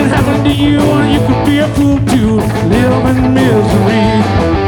can happen to you, and you could be a fool too. Live in misery.